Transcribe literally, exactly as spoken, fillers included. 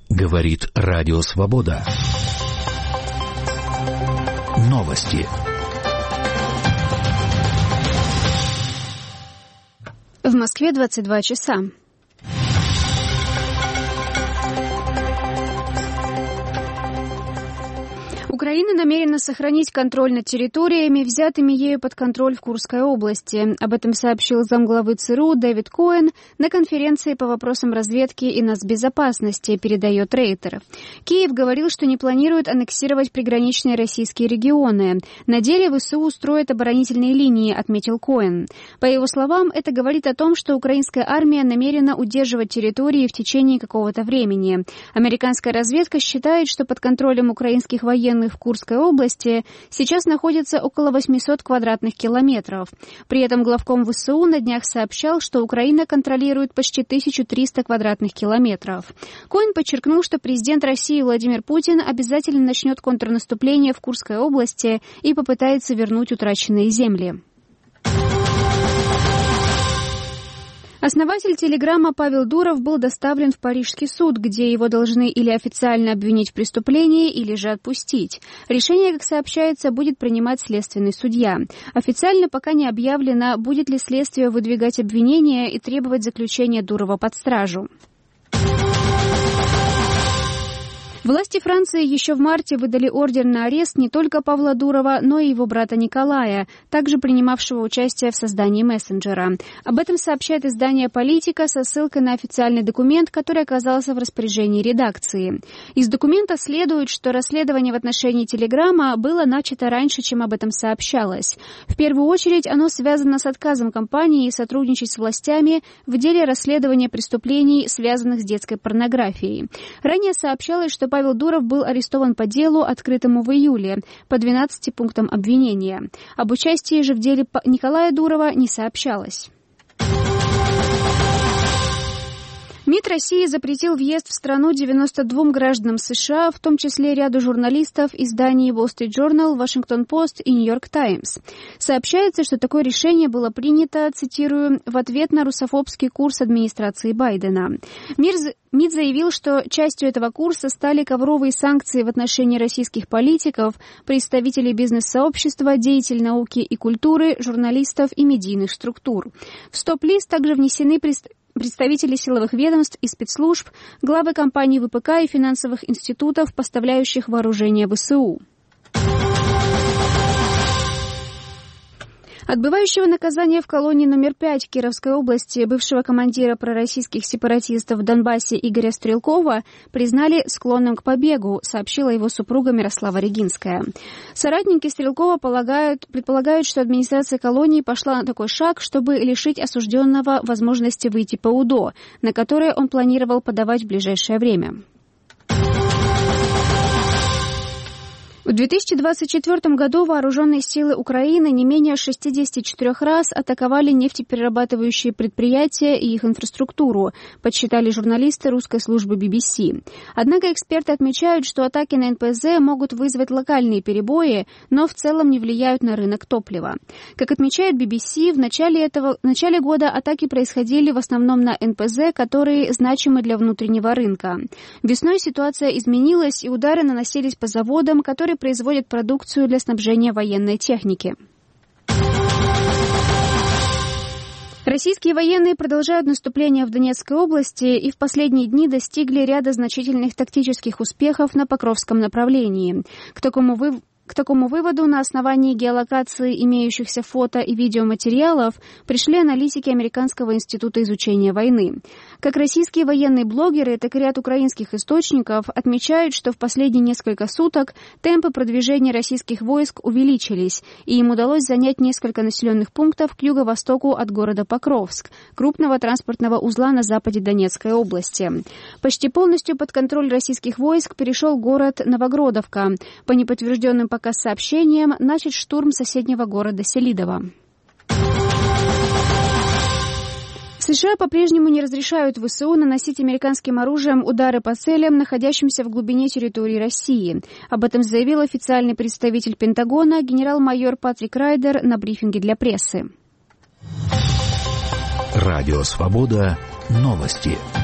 Говорит Радио Свобода. Новости. В Москве двадцать два часа. Украина намерена сохранить контроль над территориями, взятыми ею под контроль в Курской области. Об этом сообщил замглавы ЦРУ Дэвид Коэн на конференции по вопросам разведки и нацбезопасности, передает Рейтер. Киев говорил, что не планирует аннексировать приграничные российские регионы. На деле ВСУ строят оборонительные линии, отметил Коэн. По его словам, это говорит о том, что украинская армия намерена удерживать территории в течение какого-то времени. Американская разведка считает, что под контролем украинских военных в Курской области сейчас находится около восемьсот квадратных километров. При этом главком ВСУ на днях сообщал, что Украина контролирует почти тысячу триста квадратных километров. Коэн подчеркнул, что президент России Владимир Путин обязательно начнет контрнаступление в Курской области и попытается вернуть утраченные земли. Основатель Телеграма Павел Дуров был доставлен в Парижский суд, где его должны или официально обвинить в преступлении, или же отпустить. Решение, как сообщается, будет принимать следственный судья. Официально пока не объявлено, будет ли следствие выдвигать обвинения и требовать заключения Дурова под стражу. Власти Франции еще в марте выдали ордер на арест не только Павла Дурова, но и его брата Николая, также принимавшего участие в создании мессенджера. Об этом сообщает издание «Политика» со ссылкой на официальный документ, который оказался в распоряжении редакции. Из документа следует, что расследование в отношении Телеграма было начато раньше, чем об этом сообщалось. В первую очередь оно связано с отказом компании сотрудничать с властями в деле расследования преступлений, связанных с детской порнографией. Ранее сообщалось, что Павел Дуров был арестован по делу, открытому в июле, по двенадцати пунктам обвинения. Об участии же в деле Николая Дурова не сообщалось. МИД России запретил въезд в страну девяноста двум гражданам США, в том числе ряду журналистов изданий Wall Street Journal, Washington Post и New York Times. Сообщается, что такое решение было принято, цитирую, в ответ на русофобский курс администрации Байдена. МИД заявил, что частью этого курса стали ковровые санкции в отношении российских политиков, представителей бизнес-сообщества, деятелей науки и культуры, журналистов и медийных структур. В стоп-лист также внесены представители представители силовых ведомств и спецслужб, главы компаний ВПК и финансовых институтов, поставляющих вооружение ВСУ. Отбывающего наказание в колонии номер пять Кировской области бывшего командира пророссийских сепаратистов в Донбассе Игоря Стрелкова признали склонным к побегу, сообщила его супруга Мирослава Регинская. Соратники Стрелкова полагают, предполагают, что администрация колонии пошла на такой шаг, чтобы лишить осужденного возможности выйти по УДО, на которое он планировал подавать в ближайшее время. В две тысячи двадцать четвёртом году вооруженные силы Украины не менее шестидесяти четырёх раз атаковали нефтеперерабатывающие предприятия и их инфраструктуру, подсчитали журналисты русской службы би би си. Однако эксперты отмечают, что атаки на эн пэ зэ могут вызвать локальные перебои, но в целом не влияют на рынок топлива. Как отмечает би би си, в начале, этого, в начале года атаки происходили в основном на эн пэ зэ, которые значимы для внутреннего рынка. Весной ситуация изменилась, и удары наносились по заводам, которые производят продукцию для снабжения военной техники. Российские военные продолжают наступление в Донецкой области и в последние дни достигли ряда значительных тактических успехов на Покровском направлении. К такому выводу К такому выводу на основании геолокации имеющихся фото и видеоматериалов пришли аналитики Американского института изучения войны. Как российские военные блогеры, так и ряд украинских источников отмечают, что в последние несколько суток темпы продвижения российских войск увеличились, и им удалось занять несколько населенных пунктов к юго-востоку от города Покровск, крупного транспортного узла на западе Донецкой области. Почти полностью под контроль российских войск перешел город Новогродовка. По неподтвержденным показаниям Пока с сообщением начат штурм соседнего города Селидово. США по-прежнему не разрешают ВСУ наносить американским оружием удары по целям, находящимся в глубине территории России. Об этом заявил официальный представитель Пентагона генерал-майор Патрик Райдер на брифинге для прессы. Радио Свобода. Новости.